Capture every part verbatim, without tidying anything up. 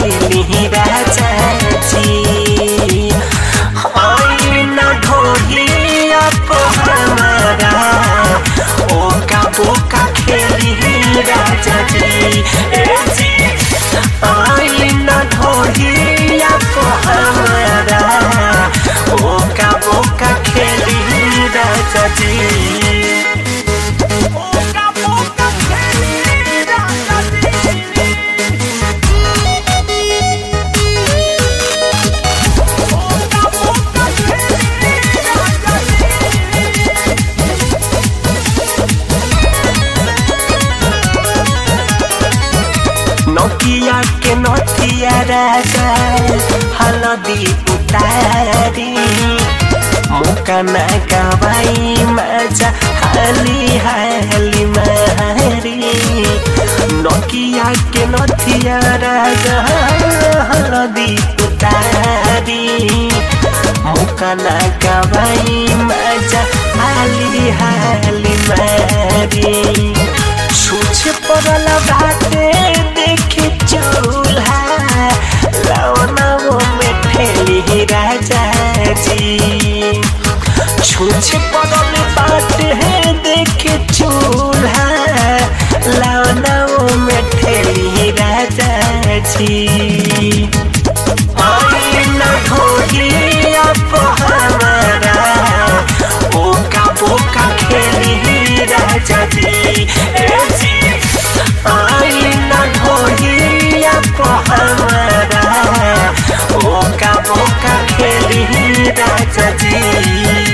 खेली राजा जी आई न ढोलिया पे हमारा ओका बोका खेली राजा जी आई न ढोलिया पे हमारा ओका बोका खेली राजा जी नोकिया के नोथिया राजा हलदी उतारी मुकना गवाई मजा हाली हाली मारी नोकिया के नोथिया राजा हलदी उतारी मुकना गवाई मजा हाली हाली मारी छुछ पड़ल बाटे देखे चूल्हा लवनवो में ठेली राजा जी छुछ पड़ल बाटे देखे चूल्हा लवनवो में ठेली राजा जी आई न ढोलिया पे हमारा ओका बोका खेली राजा जी आई न ढोलिया पे हमारा ओका बोका खेली राजा जी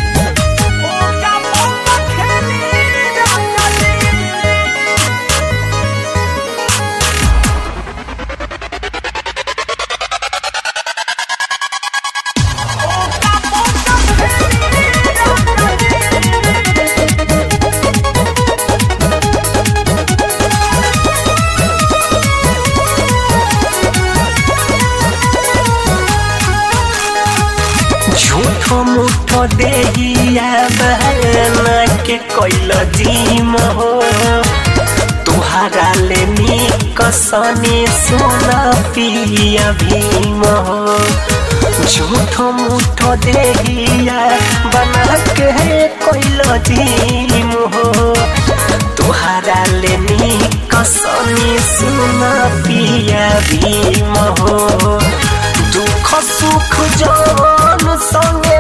झूठो मुठो देहिया बहना के कोइल जीम हो तुहारा ले कसनी सोना पिया भीम हो झूठो मुठो देहिया बना के कोइल जीम हो तुहारा ले कसनी सोना पिया भीम हो दुख सुख जौन संगे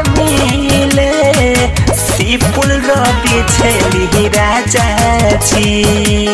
मिले सिपुल रवि छेली राजा जी